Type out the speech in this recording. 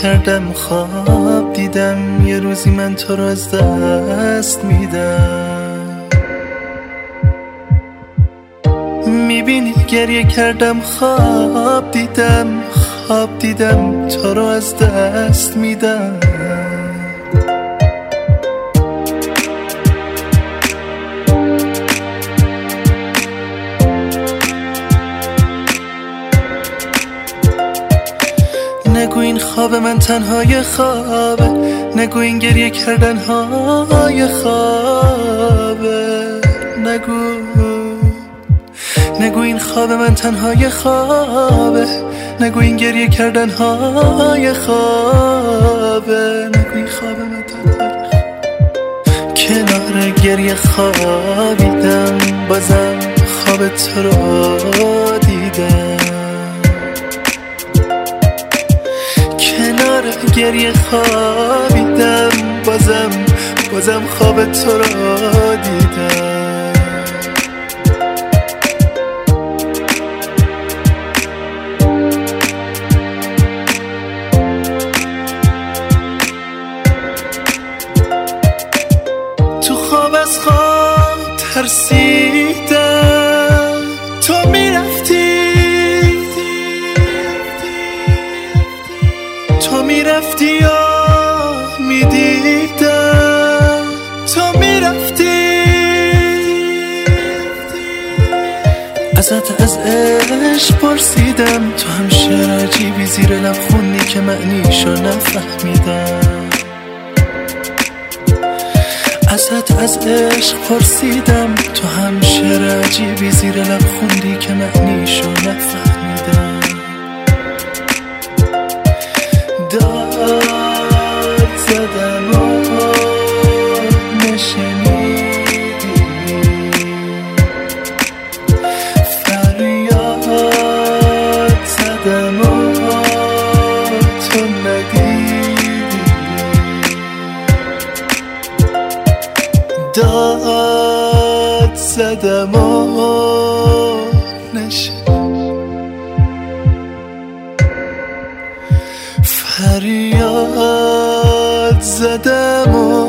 کردم خواب دیدم یه روزی من تو رو از دست میدم. میبینی گریه کردم خواب دیدم تو رو از دست میدم. نگو این خواب من تنهای خوابه، نگو این گریه کردن های خوابه، نگو این خواب من تنهای خوابه، نگو این گریه کردن های خوابه، نگو این خواب من تنهای خوابه. کنار گریه خوابیدم بازم خواب تو رو دیدم. کنار گریه خوابیدم بازم خواب تو رو دیدم. تو خواب از خواب ترسیدم تو میرفتی یا میدیدم تو میرفتی. ازت از عشق پرسیدم تو هم شعر عجیبی زیر لب خوندی که معنیشو نفهمیدم. ازت از عشق پرسیدم تو هم شعر عجیبی زیر لب خوندی که معنیشو نفهمیدم. داد زدم و نشنیدی، فریاد زدم و تو ندیدی. داد زدم و نشنیدی، فریاد زدم و